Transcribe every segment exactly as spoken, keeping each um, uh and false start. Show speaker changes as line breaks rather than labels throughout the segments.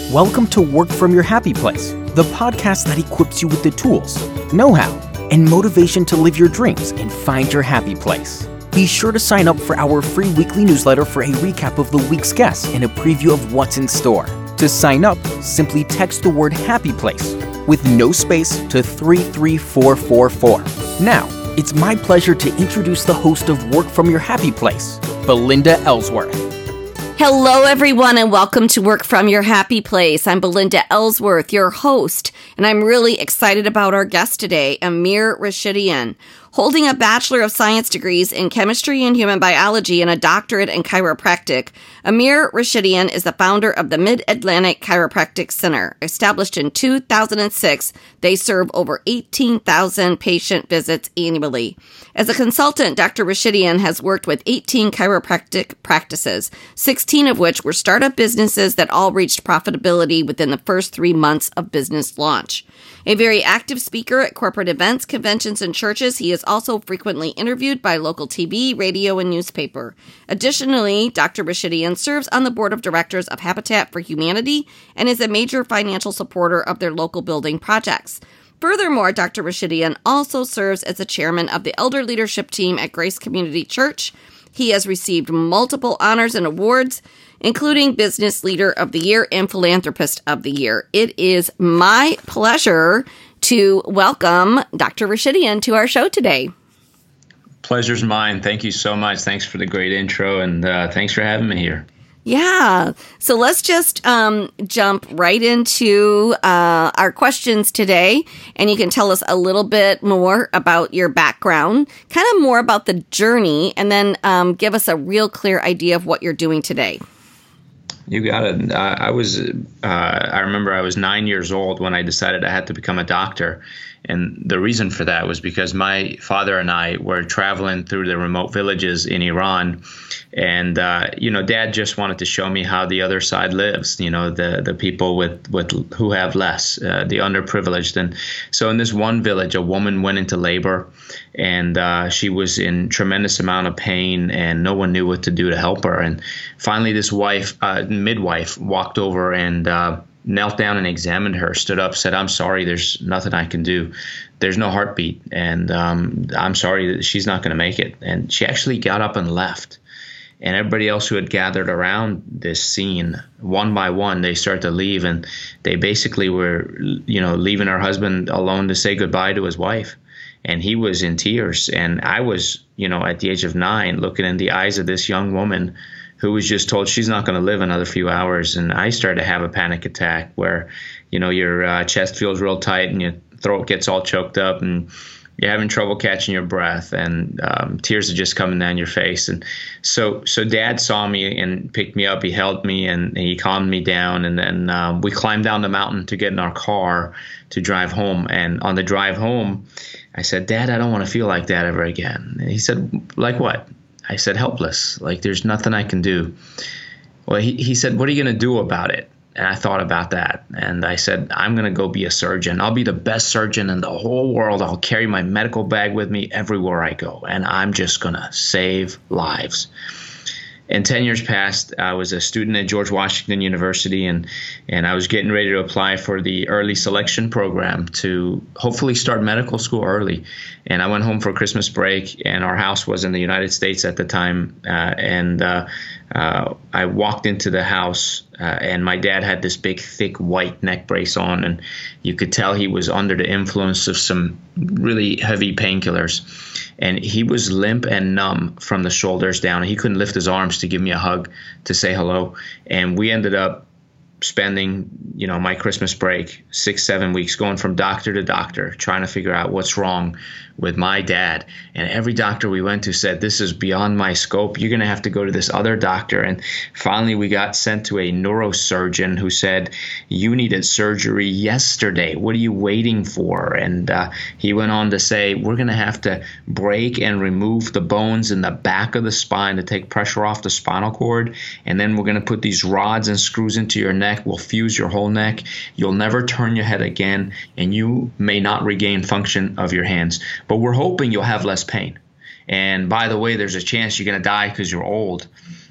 Welcome to Work From Your Happy Place, the podcast that equips you with the tools, know-how, and motivation to live your dreams and find your happy place. Be sure to sign up for our free weekly newsletter for a recap of the week's guests and a preview of what's in store. To sign up, simply text the word Happy Place with no space to three three four four four. Now, it's my pleasure to introduce the host of Work From Your Happy Place, Belinda Ellsworth.
Hello, everyone, and welcome to Work From Your Happy Place. I'm Belinda Ellsworth, your host, and I'm really excited about our guest today, Amir Rashidian. Holding a Bachelor of Science degrees in Chemistry and Human Biology and a doctorate in chiropractic, Amir Rashidian is the founder of the Mid-Atlantic Chiropractic Center. Established in two thousand six, they serve over eighteen thousand patient visits annually. As a consultant, Doctor Rashidian has worked with eighteen chiropractic practices, sixteen of which were startup businesses that all reached profitability within the first three months of business launch. A very active speaker at corporate events, conventions, and churches, he is also frequently interviewed by local T V, radio, and newspaper. Additionally, Doctor Rashidian serves on the board of directors of Habitat for Humanity and is a major financial supporter of their local building projects. Furthermore, Doctor Rashidian also serves as the chairman of the elder leadership team at Grace Community Church. He has received multiple honors and awards, including Business Leader of the Year and Philanthropist of the Year. It is my pleasure to welcome Doctor Rashidian to our show today.
Pleasure's mine. Thank you so much. Thanks for the great intro, and uh, thanks for having me here.
Yeah. So let's just um, jump right into uh, our questions today, and you can tell us a little bit more about your background, kind of more about the journey, and then um, give us a real clear idea of what you're doing today.
You got it. Uh, I was, uh, I remember I was nine years old when I decided I had to become a doctor. And the reason for that was because my father and I were traveling through the remote villages in Iran. And, uh, you know, Dad just wanted to show me how the other side lives, you know, the, the people with, with who have less, uh, the underprivileged. And so in this one village, a woman went into labor, and uh, she was in tremendous amount of pain, and no one knew what to do to help her. And finally, this wife, uh, midwife, walked over and uh, knelt down and examined her, stood up, said, "I'm sorry, there's nothing I can do. There's no heartbeat, and um, I'm sorry that she's not going to make it." And she actually got up and left. And everybody else who had gathered around this scene, one by one, they started to leave, and they basically were, you know, leaving her husband alone to say goodbye to his wife. And he was in tears. And I was, you know, at the age of nine, looking in the eyes of this young woman who was just told she's not going to live another few hours. And I started to have a panic attack where, you know, your uh, chest feels real tight and your throat gets all choked up and you're having trouble catching your breath, and um, tears are just coming down your face. And so so Dad saw me and picked me up. He held me and he calmed me down. And then um, we climbed down the mountain to get in our car to drive home. And on the drive home, I said, "Dad, I don't want to feel like that ever again." And he said, "Like what?" I said, "Helpless. Like there's nothing I can do." Well, he, he said, "What are you going to do about it?" And I thought about that, and I said, "I'm going to go be a surgeon. I'll be the best surgeon in the whole world. I'll carry my medical bag with me everywhere I go, and I'm just going to save lives." And ten years passed. I was a student at George Washington University, and, and I was getting ready to apply for the early selection program to hopefully start medical school early. And I went home for Christmas break, and our house was in the United States at the time. Uh, and uh, uh, I walked into the house, uh, and my dad had this big, thick, white neck brace on, and you could tell he was under the influence of some really heavy painkillers. And he was limp and numb from the shoulders down. He couldn't lift his arms to give me a hug, to say hello. And we ended up spending, you know, my Christmas break, six, seven weeks, going from doctor to doctor, trying to figure out what's wrong with my dad. And every doctor we went to said, "This is beyond my scope. You're going to have to go to this other doctor." And finally, we got sent to a neurosurgeon who said, "You needed surgery yesterday. What are you waiting for?" And uh, he went on to say, "We're going to have to break and remove the bones in the back of the spine to take pressure off the spinal cord. And then we're going to put these rods and screws into your neck. We'll fuse your whole neck. You'll never turn your head again, and you may not regain function of your hands. But we're hoping you'll have less pain. And by the way, there's a chance you're going to die because you're old."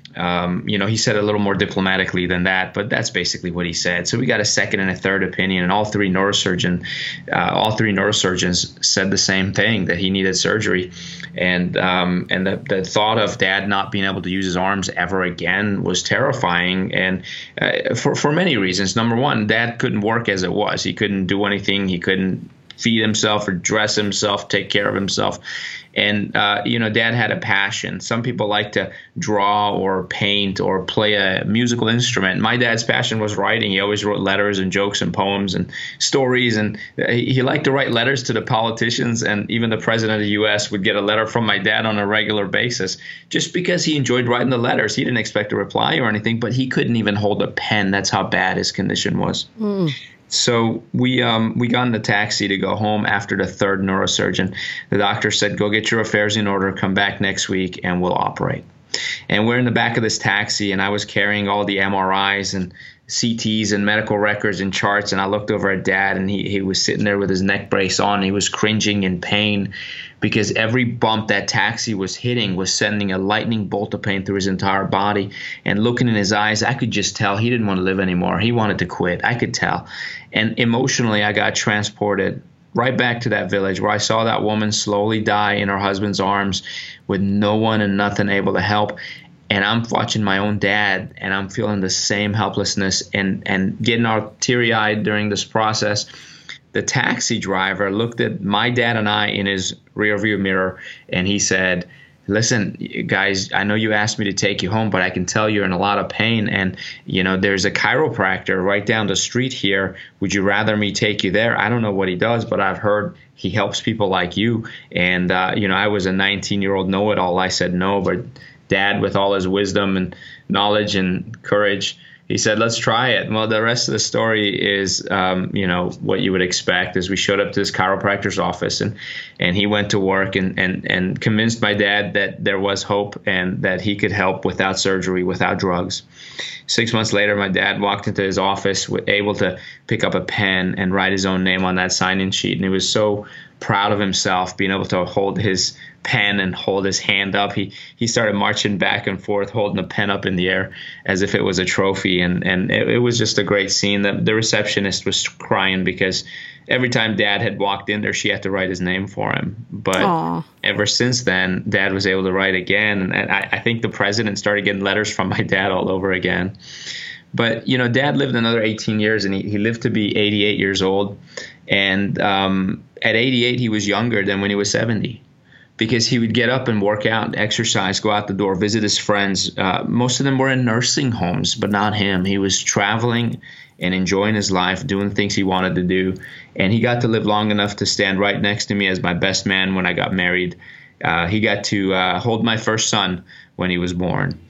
Um, you know, he said it a little more diplomatically than that, but that's basically what he said. So we got a second and a third opinion, and all three neurosurgeon, uh, all three neurosurgeons said the same thing, that he needed surgery. And um, and the, the thought of Dad not being able to use his arms ever again was terrifying, and uh, for for many reasons. Number one, Dad couldn't work as it was. He couldn't do anything. He couldn't feed himself or dress himself, take care of himself. And, uh, you know, Dad had a passion. Some people like to draw or paint or play a musical instrument. My dad's passion was writing. He always wrote letters and jokes and poems and stories. And he, he liked to write letters to the politicians. And even the president of the U S would get a letter from my dad on a regular basis just because he enjoyed writing the letters. He didn't expect a reply or anything, but he couldn't even hold a pen. That's how bad his condition was. Mm. So we um, we got in the taxi to go home after the third neurosurgeon. The doctor said, go get your affairs in order, come back next week, and we'll operate. And we're in the back of this taxi, and I was carrying all the M R Is and C Ts and medical records and charts, and I looked over at Dad, and he, he was sitting there with his neck brace on. He was cringing in pain because every bump that taxi was hitting was sending a lightning bolt of pain through his entire body. And looking in his eyes, I could just tell he didn't want to live anymore. He wanted to quit. I could tell. And emotionally, I got transported right back to that village where I saw that woman slowly die in her husband's arms with no one and nothing able to help. And I'm watching my own dad, and I'm feeling the same helplessness and, and getting all teary-eyed during this process. The taxi driver looked at my dad and I in his rearview mirror, and he said, listen, guys, I know you asked me to take you home, but I can tell you're in a lot of pain. And, you know, there's a chiropractor right down the street here. Would you rather me take you there? I don't know what he does, but I've heard he helps people like you. And, uh, you know, I was a nineteen-year-old know-it-all. I said no, but Dad, with all his wisdom and knowledge and courage, he said, let's try it. Well, the rest of the story is, um, you know, what you would expect. As we showed up to this chiropractor's office, and, and he went to work and, and, and convinced my dad that there was hope and that he could help without surgery, without drugs. Six months later, my dad walked into his office, able to pick up a pen and write his own name on that sign-in sheet. And he was so proud of himself, being able to hold his pen and hold his hand up. He he started marching back and forth, holding the pen up in the air as if it was a trophy. And, and it, it was just a great scene. The, the receptionist was crying because every time Dad had walked in there, she had to write his name for him. But Aww. Ever since then, Dad was able to write again. And I, I think the president started getting letters from my dad all over again. But, you know, Dad lived another eighteen years, and he, he lived to be eighty-eight years old. And um, at eighty-eight, he was younger than when he was seventy, because he would get up and work out, exercise, go out the door, visit his friends. Uh, most of them were in nursing homes, but not him. He was traveling and enjoying his life, doing things he wanted to do. And he got to live long enough to stand right next to me as my best man when I got married. Uh, he got to uh, hold my first son when he was born.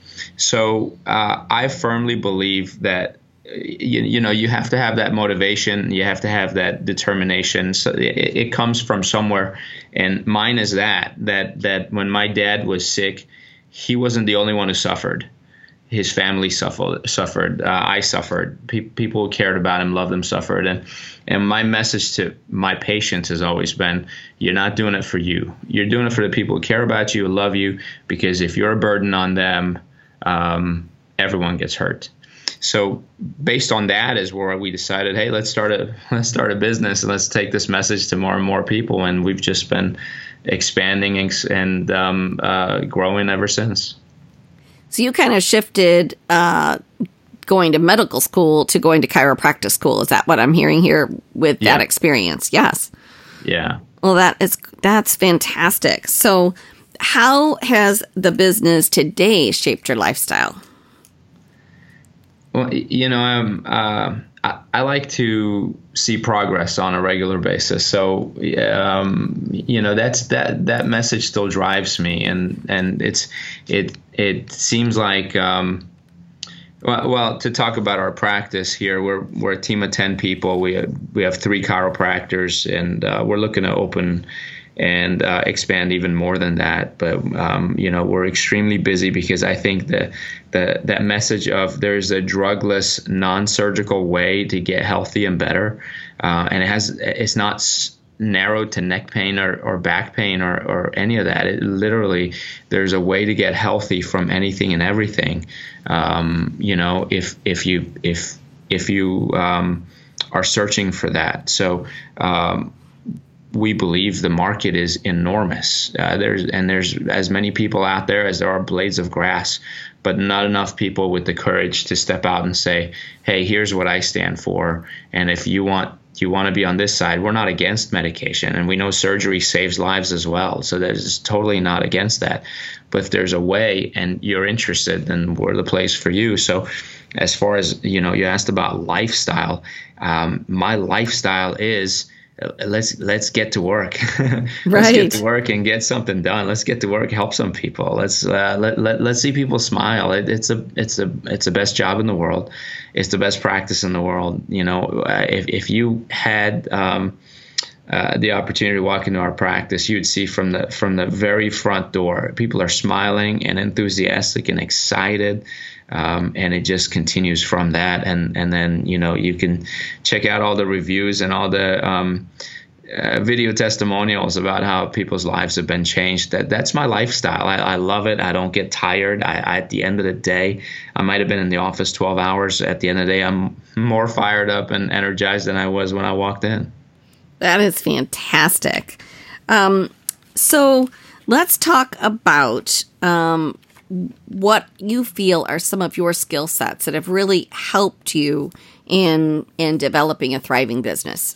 So uh, I firmly believe that, you, you know, you have to have that motivation. You have to have that determination. So it, it comes from somewhere. And mine is that, that, that when my dad was sick, he wasn't the only one who suffered. His family suffered. suffered. Uh, I suffered. Pe- people who cared about him, loved him, suffered. And and my message to my patients has always been, you're not doing it for you. You're doing it for the people who care about you, who love you, because if you're a burden on them, um, everyone gets hurt. So based on that is where we decided, hey, let's start a let's start a business and let's take this message to more and more people. And we've just been expanding and, and um, uh, growing ever since.
So you kind of shifted uh, going to medical school to going to chiropractic school. Is that what I'm hearing here with yeah. that experience? Yes.
Yeah.
Well, that is that's fantastic. So how has the business today shaped your lifestyle?
Well, you know, um, uh, I, I like to see progress on a regular basis. So, um, you know, that's that that message still drives me, and and it's it it seems like um, well, well to talk about our practice here, we're we're a team of ten people. We have, we have three chiropractors, and uh, we're looking to open and uh, expand even more than that. But, um, you know, we're extremely busy because I think that the, that message of there's a drugless, non-surgical way to get healthy and better. Uh, and it has, it's not narrowed to neck pain or, or back pain or, or any of that. It literally, there's a way to get healthy from anything and everything. Um, you know, if if you if if you um, are searching for that. So um, we believe the market is enormous. Uh, there's and there's as many people out there as there are blades of grass, but not enough people with the courage to step out and say, hey, here's what I stand for. And if you want you want to be on this side, we're not against medication. And we know surgery saves lives as well. So that is totally not against that. But if there's a way and you're interested, then we're the place for you. So as far as, you know, you asked about lifestyle, um, my lifestyle is let's let's get to work. let's
right.
get to work and get something done. Let's get to work, help some people. Let's uh, let, let let's see people smile. It, it's a it's a it's the best job in the world. It's the best practice in the world. You know, uh, if if you had um, uh, the opportunity to walk into our practice, you would see from the from the very front door, people are smiling and enthusiastic and excited. Um, and it just continues from that. And, and then, you know, you can check out all the reviews and all the um, uh, video testimonials about how people's lives have been changed. That That's my lifestyle. I, I love it. I don't get tired. I, I, at the end of the day, I might have been in the office twelve hours. At the end of the day, I'm more fired up and energized than I was when I walked in.
That is fantastic. Um, so let's talk about um, what you feel are some of your skill sets that have really helped you in in developing a thriving business.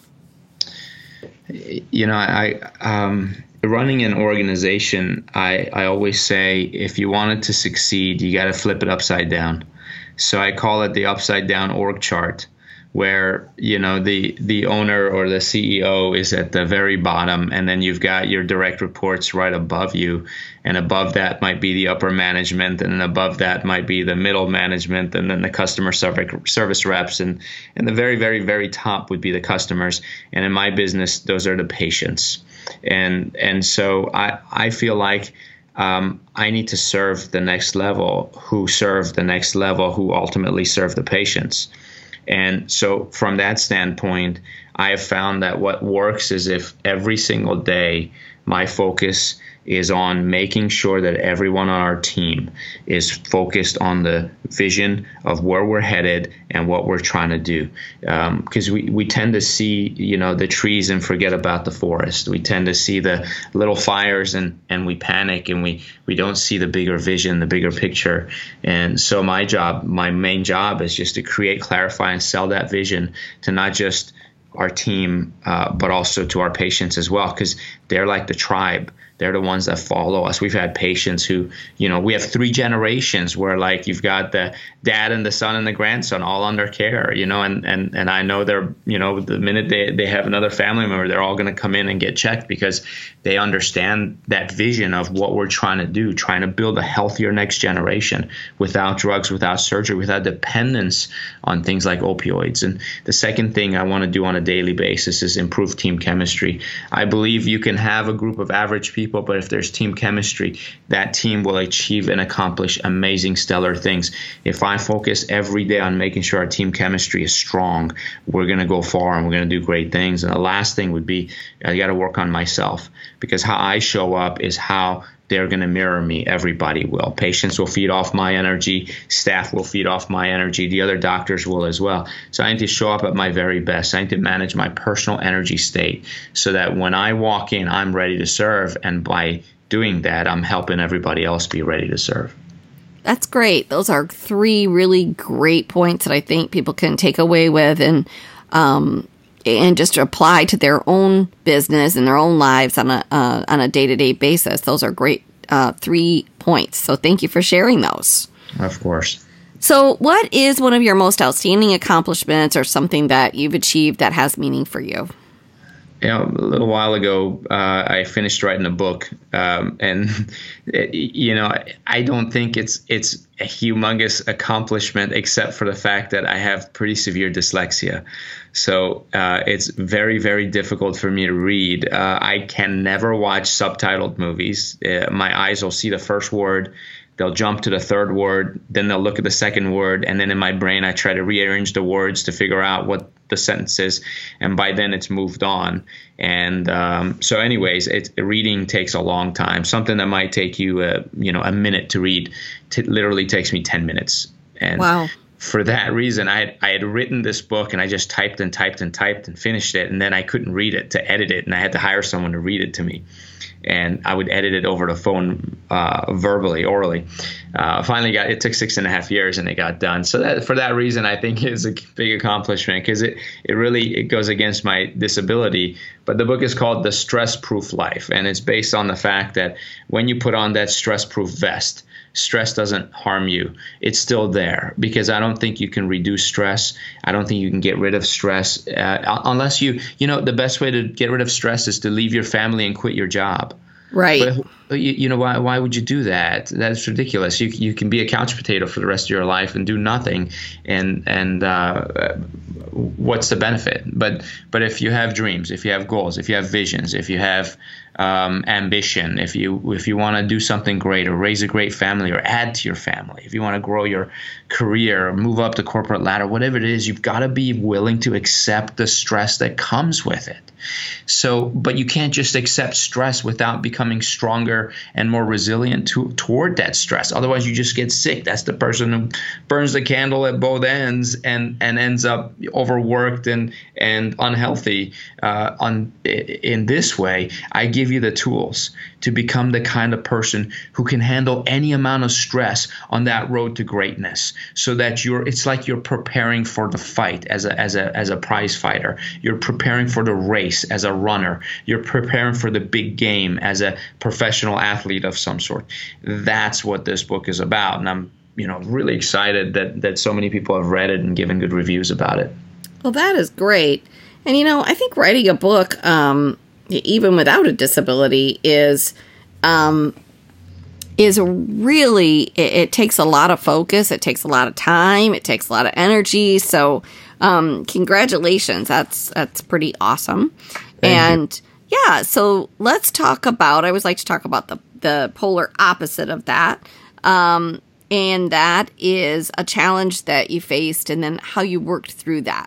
You know, I um, running an organization, I, I always say if you want it to succeed, you got to flip it upside down. So I call it the upside down org chart, where, you know, the the owner or the C E O is at the very bottom, and then you've got your direct reports right above you, and above that might be the upper management, and then above that might be the middle management, and then the customer service reps, and and the very, very, very top would be the customers. And in my business, those are the patients. And and so I, I feel like um, I need to serve the next level, who serve the next level, who ultimately serve the patients. And so from that standpoint, I have found that what works is if every single day my focus is on making sure that everyone on our team is focused on the vision of where we're headed and what we're trying to do. Because um, we, we tend to see, you know, the trees and forget about the forest. We tend to see the little fires and, and we panic, and we, we don't see the bigger vision, the bigger picture. And so my job, my main job is just to create, clarify, and sell that vision to not just our team, uh, but also to our patients as well, because they're like the tribe. They're the ones that follow us. We've had patients who, you know, we have three generations where, like, you've got the dad and the son and the grandson all under care, you know, and, and, and I know they're, you know, the minute they, they have another family member, they're all going to come in and get checked because they understand that vision of what we're trying to do, trying to build a healthier next generation without drugs, without surgery, without dependence on things like opioids. And the second thing I want to do on a daily basis is improve team chemistry. I believe you can have a group of average people, but if there's team chemistry, that team will achieve and accomplish amazing, stellar things. If I focus every day on making sure our team chemistry is strong, we're going to go far and we're going to do great things. And the last thing would be, I got to work on myself, because how I show up is how they're going to mirror me. Everybody will. Patients will feed off my energy. Staff will feed off my energy. The other doctors will as well. So I need to show up at my very best. I need to manage my personal energy state so that when I walk in, I'm ready to serve. And by doing that, I'm helping everybody else be ready to serve.
That's great. Those are three really great points that I think people can take away with and um, and just apply to their own business and their own lives on a uh, on a day-to-day basis. Those are great uh, three points. So thank you for sharing those.
Of course.
So what is one of your most outstanding accomplishments or something that you've achieved that has meaning for you?
You know, a little while ago, uh, I finished writing a book, um, and it, you know, I don't think it's it's a humongous accomplishment, except for the fact that I have pretty severe dyslexia. So uh, it's very, very difficult for me to read. Uh, I can never watch subtitled movies. Uh, my eyes will see the first word. They'll jump to the third word, then they'll look at the second word, and then in my brain I try to rearrange the words to figure out what the sentences, and by then it's moved on. And um, so anyways, it, reading takes a long time. Something that might take you a, you know, a minute to read t- literally takes me ten minutes. And
wow.
For that reason, I had, I had written this book and I just typed and typed and typed and finished it. And then I couldn't read it to edit it. And I had to hire someone to read it to me. And I would edit it over the phone uh, verbally, orally. Uh, finally got, it took six and a half years and it got done. So that for that reason, I think it's a big accomplishment because it, it really, it goes against my disability. But the book is called The Stress-Proof Life. And it's based on the fact that when you put on that stress-proof vest, stress doesn't harm you. It's still there because I don't think you can reduce stress. I don't think you can get rid of stress uh, unless you, you know, the best way to get rid of stress is to leave your family and quit your job.
Right.
But, you, you know, why why would you do that? That's ridiculous. You you can be a couch potato for the rest of your life and do nothing. And and uh, what's the benefit? But but if you have dreams, if you have goals, if you have visions, if you have um, ambition, if you if you want to do something great or raise a great family or add to your family, if you want to grow your career or move up the corporate ladder, whatever it is, you've got to be willing to accept the stress that comes with it. So, but you can't just accept stress without becoming stronger and more resilient to, toward that stress. Otherwise, you just get sick. That's the person who burns the candle at both ends and, and ends up overworked and and unhealthy. Uh, on in this way, I give you the tools to become the kind of person who can handle any amount of stress on that road to greatness. So that you're, it's like you're preparing for the fight as a as a as a prize fighter. You're preparing for the race as a runner. You're preparing for the big game as a professional athlete of some sort. That's what this book is about, and I'm, you know, really excited that that so many people have read it and given good reviews about it.
Well, that is great. And you know, I think writing a book, um, even without a disability, is um, is really it, it takes a lot of focus. It takes a lot of time. It takes a lot of energy. So. Um, congratulations. That's, that's pretty awesome.
Thank
and
you.
yeah, so let's talk about, I always like to talk about the, the polar opposite of that. Um, and that is a challenge that you faced and then how you worked through that.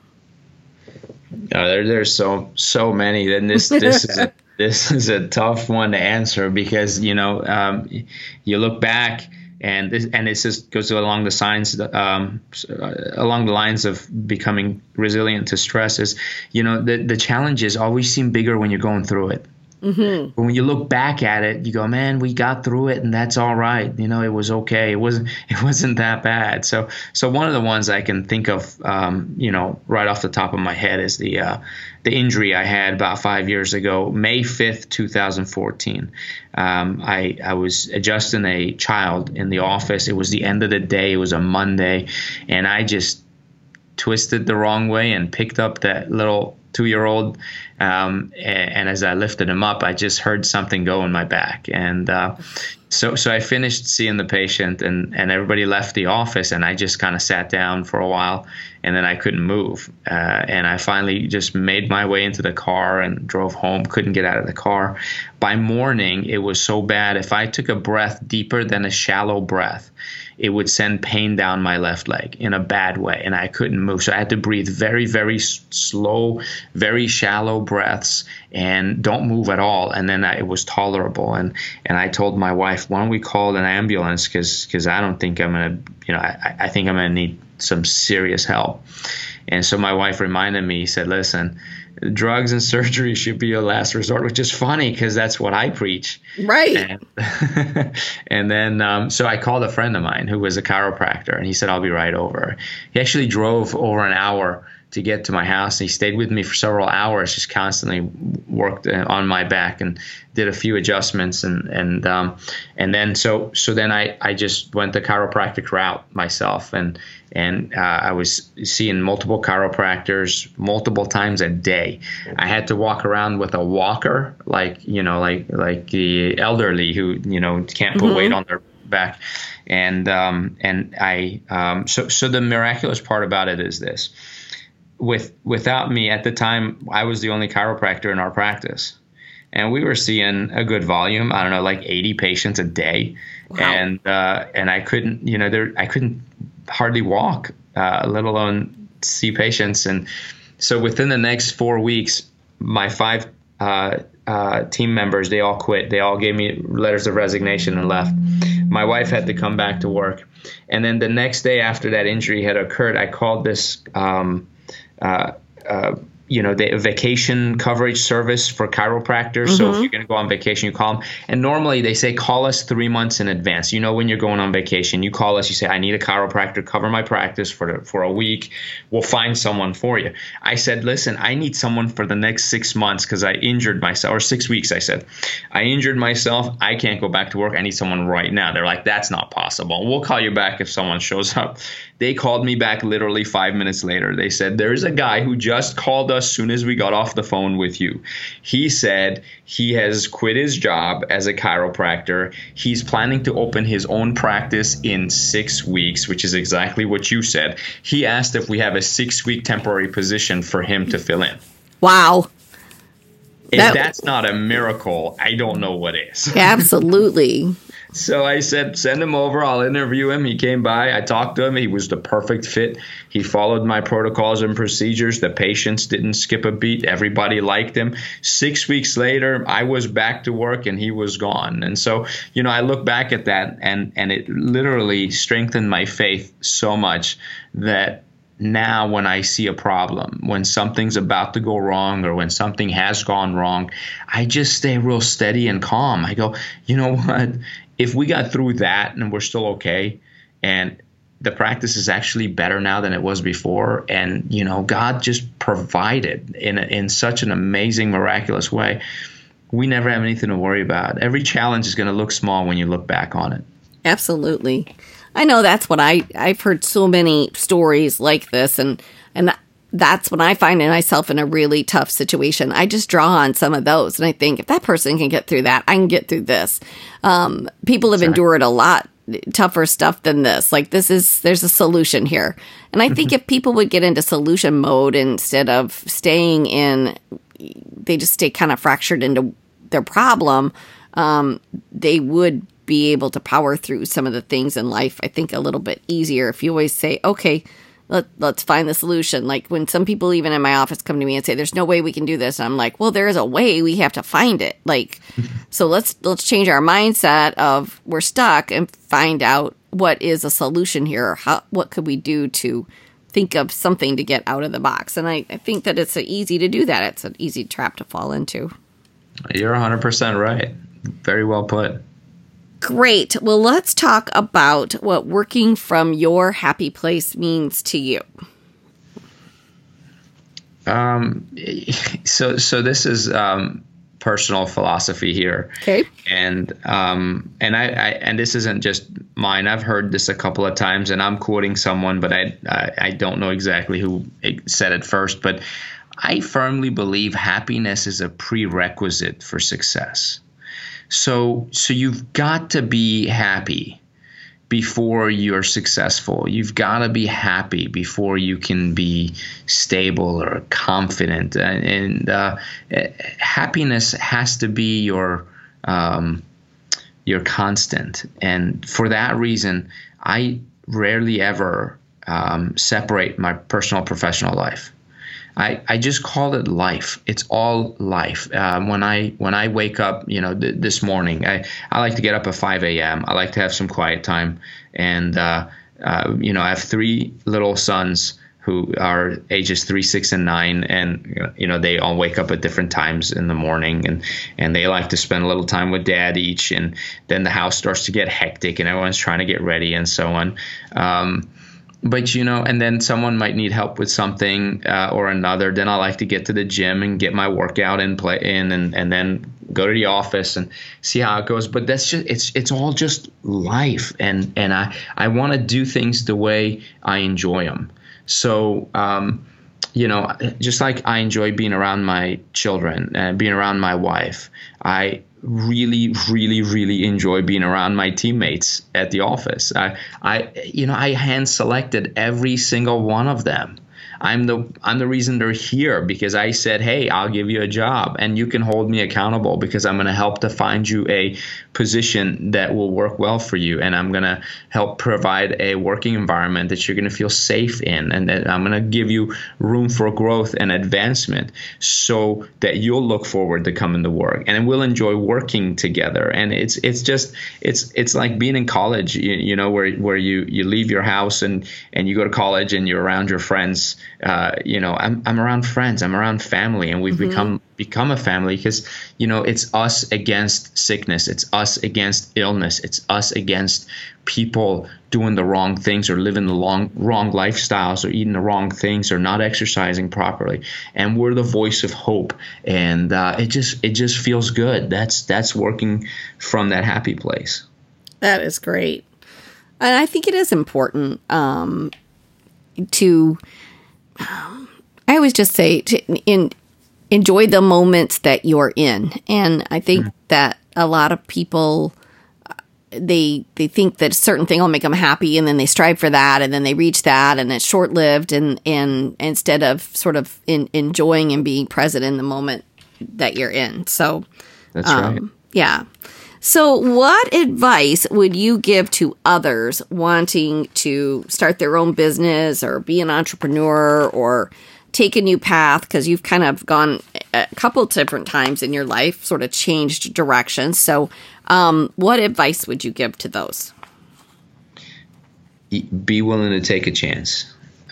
Uh, there, there's so, so many. And this, this is, a, this is a tough one to answer because, you know, um, you look back. And this, and it just goes along the signs, um, along the lines of becoming resilient to stress. Is, you know, the the challenges always seem bigger when you're going through it. Mm-hmm. But when you look back at it, you go, man, we got through it, and that's all right. You know, it was okay. It wasn't it wasn't that bad. So so one of the ones I can think of, um, you know, right off the top of my head is the uh, the injury I had about five years ago, May fifth, two thousand fourteen. Um, I, I was adjusting a child in the office. It was the end of the day. It was a Monday. And I just twisted the wrong way and picked up that little two-year-old. Um, and, and as I lifted him up, I just heard something go in my back. And uh, so so I finished seeing the patient and, and everybody left the office. And I just kind of sat down for a while. And then I couldn't move. Uh, and I finally just made my way into the car and drove home, couldn't get out of the car. By morning, it was so bad. If I took a breath deeper than a shallow breath, it would send pain down my left leg in a bad way. And I couldn't move. So I had to breathe very, very slow, very shallow breaths and don't move at all. And then I, it was tolerable. And, and I told my wife, why don't we call an ambulance? Because because I don't think I'm going to, you know, I, I think I'm going to need some serious help. And so my wife reminded me, he said, listen, drugs and surgery should be your last resort, which is funny because that's what I preach.
Right.
And, and then, um, so I called a friend of mine who was a chiropractor, and he said, I'll be right over. He actually drove over an hour to get to my house. And he stayed with me for several hours, just constantly worked on my back and did a few adjustments. And, and, um, and then, so, so then I, I just went the chiropractic route myself. And, and, uh, I was seeing multiple chiropractors multiple times a day. I had to walk around with a walker, like, you know, like, like the elderly who, you know, can't put mm-hmm. weight on their back. And, um, and I, um, so, so the miraculous part about it is this. With without me at the time, I was the only chiropractor in our practice, and we were seeing a good volume. I don't know, like eighty patients a day, wow. and uh, and I couldn't, you know, there I couldn't hardly walk, uh, let alone see patients. And so within the next four weeks, my five uh, uh, team members, they all quit. They all gave me letters of resignation and left. My wife had to come back to work. And then the next day after that injury had occurred, I called this, um, uh, uh, you know, the vacation coverage service for chiropractors. Mm-hmm. So if you're going to go on vacation, you call them. And normally they say, call us three months in advance. You know, when you're going on vacation, you call us, you say, I need a chiropractor to cover my practice for, for a week. We'll find someone for you. I said, listen, I need someone for the next six months because I injured myself, or six weeks, I said. I injured myself. I can't go back to work. I need someone right now. They're like, that's not possible. We'll call you back if someone shows up. They called me back literally five minutes later. They said, there's a guy who just called us as soon as we got off the phone with you. He said he has quit his job as a chiropractor. He's planning to open his own practice in six weeks, which is exactly what you said. He asked if we have a six-week temporary position for him to fill in.
Wow.
If
that,
that's not a miracle, I don't know what is.
Absolutely.
So I said, send him over. I'll interview him. He came by. I talked to him. He was the perfect fit. He followed my protocols and procedures. The patients didn't skip a beat. Everybody liked him. Six weeks later, I was back to work and he was gone. And so, you know, I look back at that and, and it literally strengthened my faith so much that now when I see a problem, when something's about to go wrong or when something has gone wrong, I just stay real steady and calm. I go, you know what? If we got through that and we're still okay, and the practice is actually better now than it was before, and you know, God just provided in a, in such an amazing, miraculous way, we never have anything to worry about. Every challenge is going to look small when you look back on it.
Absolutely. I know that's what I I've heard so many stories like this, and and that's when I find myself in a really tough situation. I just draw on some of those, and I think if that person can get through that, I can get through this. Um, people have endured a lot tougher stuff than this. Like this is, there's a solution here. And I think if people would get into solution mode instead of staying in, they just stay kind of fractured into their problem, um, they would be able to power through some of the things in life, I think, a little bit easier. If you always say, okay, Let, let's find the solution. Like when some people even in my office come to me and say, there's no way we can do this. And I'm like, well, there is a way. We have to find it. Like, so let's, let's change our mindset of we're stuck and find out what is a solution here. How, what could we do to think of something to get out of the box? And I, I think that it's easy to do that. It's an easy trap to fall into.
You're one hundred percent right. Very well put.
Great. Well, let's talk about what working from your happy place means to you.
Um, so, so this is um, personal philosophy here.
Okay.
And um, and I, I and this isn't just mine. I've heard this a couple of times, and I'm quoting someone, but I I, I don't know exactly who said it first. But I firmly believe happiness is a prerequisite for success. So, so you've got to be happy before you're successful. You've got to be happy before you can be stable or confident. And, and uh, happiness has to be your um, your constant. And for that reason, I rarely ever um, separate my personal and professional life. I, I just call it life. It's all life. Um, when I when I wake up, you know, th- this morning, I, I like to get up at five a.m. I like to have some quiet time. And, uh, uh, you know, I have three little sons who are ages three, six, and nine. And, you know, they all wake up at different times in the morning. And, and they like to spend a little time with dad each. And then the house starts to get hectic and everyone's trying to get ready and so on. Um But, you know, and then someone might need help with something uh, or another. Then I like to get to the gym and get my workout in play in and, and then go to the office and see how it goes. But that's just it's it's all just life. And, and I, I want to do things the way I enjoy them. So, um, you know, just like I enjoy being around my children and being around my wife, I really, really, really enjoy being around my teammates at the office. I, I, you know, I hand selected every single one of them. I'm the I'm the reason they're here, because I said, hey, I'll give you a job and you can hold me accountable, because I'm going to help to find you a position that will work well for you, and I'm going to help provide a working environment that you're going to feel safe in, and that I'm going to give you room for growth and advancement so that you'll look forward to coming to work, and we'll enjoy working together. And it's it's just it's it's like being in college, you, you know, where where you you leave your house and and you go to college and you're around your friends. Uh, you know, I'm I'm around friends, I'm around family, and we've mm-hmm. become become a family, because, you know, it's us against sickness, it's us against illness, it's us against people doing the wrong things or living the long, wrong lifestyles or eating the wrong things or not exercising properly. And we're the voice of hope. And uh, it just it just feels good. That's that's working from that happy place.
That is great. And I think it is important um, to, um, I always just say, to, in enjoy the moments that you're in. And I think mm-hmm. that a lot of people, they they think that a certain thing will make them happy, and then they strive for that, and then they reach that, and it's short-lived, and, and instead of sort of in, enjoying and being present in the moment that you're in. So,
that's
um,
right.
Yeah. So what advice would you give to others wanting to start their own business or be an entrepreneur or take a new path? Because you've kind of gone a couple different times in your life, sort of changed directions. So um, what advice would you give to those?
Be willing to take a chance.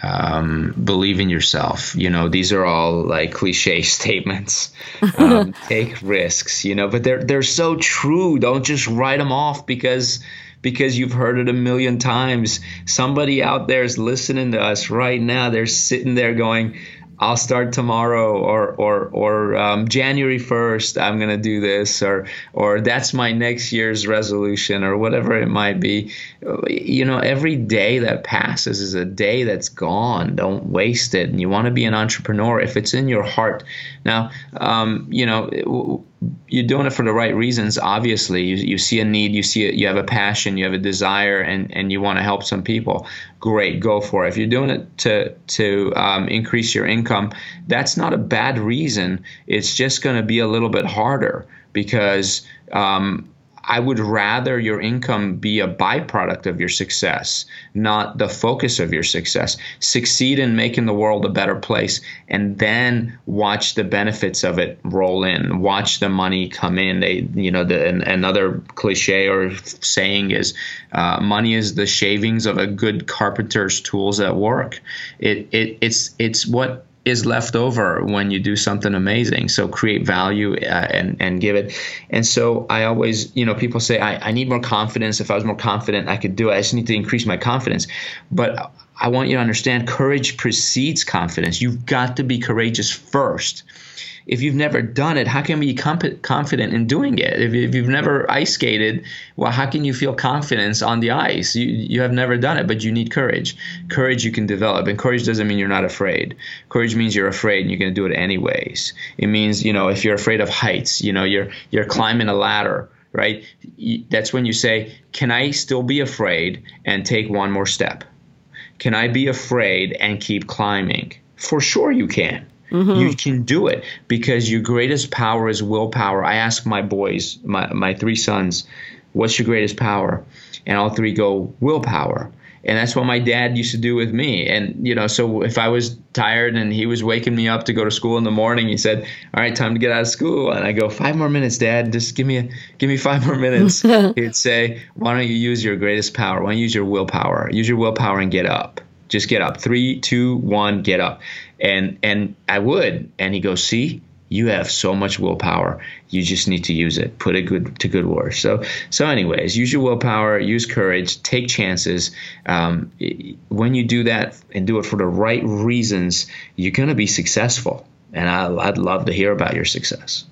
Um, believe in yourself. You know, these are all like cliche statements. Um, take risks, you know, but they're they're so true. Don't just write them off because because you've heard it a million times. Somebody out there is listening to us right now. They're sitting there going, I'll start tomorrow, or or or um, January first, I'm going to do this, or or that's my next year's resolution, or whatever it might be. You know, every day that passes is a day that's gone. Don't waste it. And you want to be an entrepreneur if it's in your heart. Now, um, you know, you're doing it for the right reasons. Obviously, you, you see a need, you see it, you have a passion, you have a desire, and, and you want to help some people. Great, go for it. If you're doing it to to um, increase your income, that's not a bad reason. It's just going to be a little bit harder, because um, I would rather your income be a byproduct of your success, not the focus of your success. Succeed in making the world a better place, and then watch the benefits of it roll in. Watch the money come in. They, you know, the, another cliche or saying is, uh, money is the shavings of a good carpenter's tools at work. It it it's it's what is left over when you do something amazing. So create value uh, and, and give it. And so I always, you know, people say, I, I need more confidence. If I was more confident, I could do it. I just need to increase my confidence. But I want you to understand, courage precedes confidence. You've got to be courageous first. If you've never done it, how can you be comp- confident in doing it? If, if you've never ice skated, well, how can you feel confidence on the ice? You you have never done it, but you need courage. Courage you can develop, and courage doesn't mean you're not afraid. Courage means you're afraid and you're going to do it anyways. It means, you know, if you're afraid of heights, you know, you're you're climbing a ladder, right? That's when you say, can I still be afraid and take one more step? Can I be afraid and keep climbing? For sure you can. Mm-hmm. You can do it, because your greatest power is willpower. I ask my boys, my, my three sons, what's your greatest power? And all three go, willpower. And that's what my dad used to do with me. And, you know, so if I was tired and he was waking me up to go to school in the morning, he said, all right, time to get out of school. And I go, five more minutes, Dad. Just give me a, give me five more minutes. He'd say, why don't you use your greatest power? Why don't you use your willpower? Use your willpower and get up. Just get up. Three, two, one, get up. And and I would. And he goes, see, you have so much willpower. You just need to use it. Put it good to good work. So so anyways, use your willpower, use courage, take chances. Um, when you do that and do it for the right reasons, you're going to be successful. And I, I'd love to hear about your success.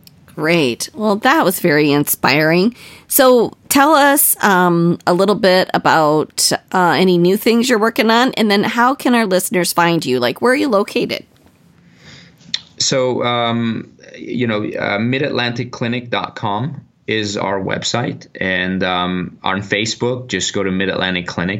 Great. Well, that was very inspiring. So tell us um, a little bit about uh, any new things you're working on, and then how can our listeners find you? Like, where are you located?
So, um, you know, uh, mid atlantic clinic dot com is our website. And um, on Facebook, just go to Mid-Atlantic Clinic.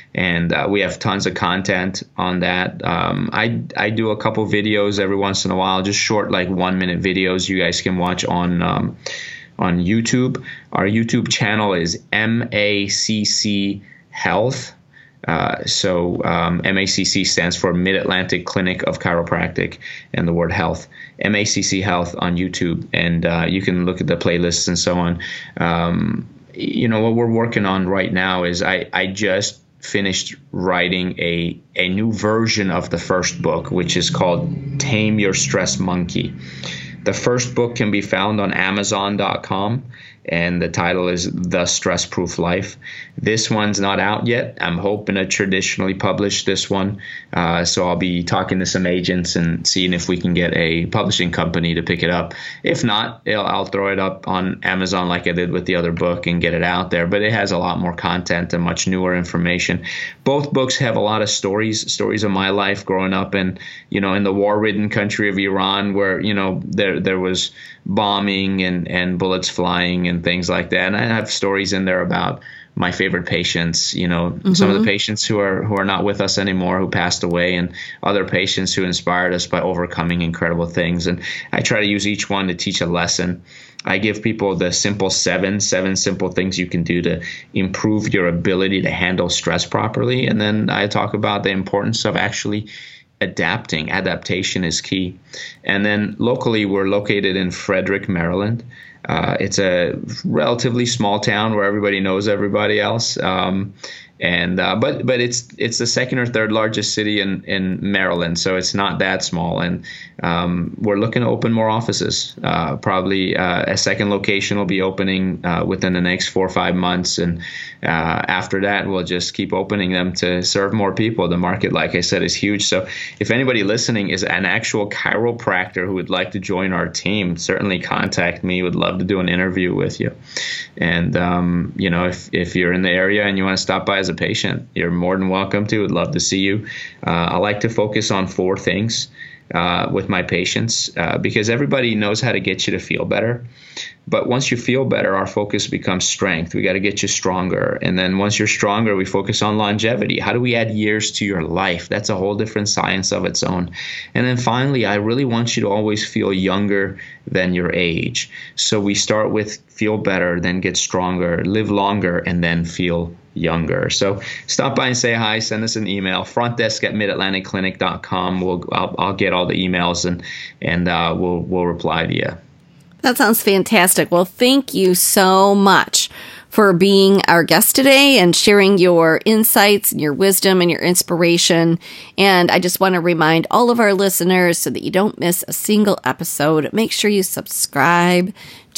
and uh, we have tons of content on that. Um, I I do a couple videos every once in a while, just short, like one minute videos you guys can watch on um, on YouTube. Our YouTube channel is M A C C Health. Uh, so um, M A C C stands for Mid-Atlantic Clinic of Chiropractic, and the word health, M A C C Health on YouTube, and uh, you can look at the playlists and so on. Um, you know, what we're working on right now is I, I just finished writing a, a new version of the first book, which is called Tame Your Stress Monkey. The first book can be found on Amazon dot com, and the title is The Stress Proof Life. This one's not out yet. I'm hoping to traditionally publish this one. Uh, so I'll be talking to some agents and seeing if we can get a publishing company to pick it up. If not, I'll, I'll throw it up on Amazon like I did with the other book and get it out there. But it has a lot more content and much newer information. Both books have a lot of stories, stories of my life growing up in, you know, in the war-ridden country of Iran, where, you know, there there was bombing and, and bullets flying and things like that. And I have stories in there about my favorite patients, you know, mm-hmm. some of the patients who are who are not with us anymore, who passed away, and other patients who inspired us by overcoming incredible things. And I try to use each one to teach a lesson. I give people the simple seven, seven simple things you can do to improve your ability to handle stress properly. And then I talk about the importance of actually adapting. Adaptation is key. And then locally, we're located in Frederick, Maryland. Uh, it's a relatively small town where everybody knows everybody else. Um, and uh, but but it's it's the second or third largest city in, in Maryland, so it's not that small. And um, we're looking to open more offices. Uh, probably uh, a second location will be opening uh, within the next four or five months, and uh, after that, we'll just keep opening them to serve more people. The market, like I said, is huge. So if anybody listening is an actual chiropractor who would like to join our team, certainly contact me. Would love to do an interview with you. And um, you know, if if you're in the area and you want to stop by as a patient, you're more than welcome to. Would love to see you. Uh, I like to focus on four things uh, with my patients uh, because everybody knows how to get you to feel better. But once you feel better, our focus becomes strength. We got to get you stronger. And then once you're stronger, we focus on longevity. How do we add years to your life? That's a whole different science of its own. And then finally, I really want you to always feel younger than your age. So we start with feel better, then get stronger, live longer, and then feel younger. So stop by and say hi. Send us an email, front desk at mid atlantic clinic dot com. We'll I'll, I'll get all the emails and and uh, we'll we'll reply to you.
That sounds fantastic. Well, thank you so much for being our guest today and sharing your insights and your wisdom and your inspiration. And I just want to remind all of our listeners, so that you don't miss a single episode, make sure you subscribe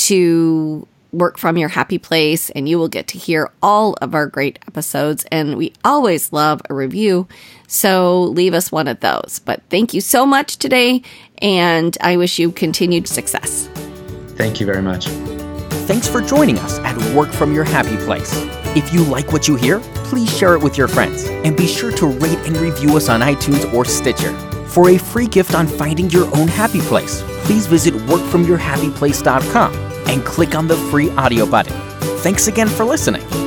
to Work From Your Happy Place, and you will get to hear all of our great episodes. And we always love a review, so leave us one of those. But thank you so much today, and I wish you continued success.
Thank you very much.
Thanks for joining us at Work From Your Happy Place. If you like what you hear, please share it with your friends, and be sure to rate and review us on iTunes or Stitcher. For a free gift on finding your own happy place, please visit work from your happy place dot com and click on the free audio button. Thanks again for listening.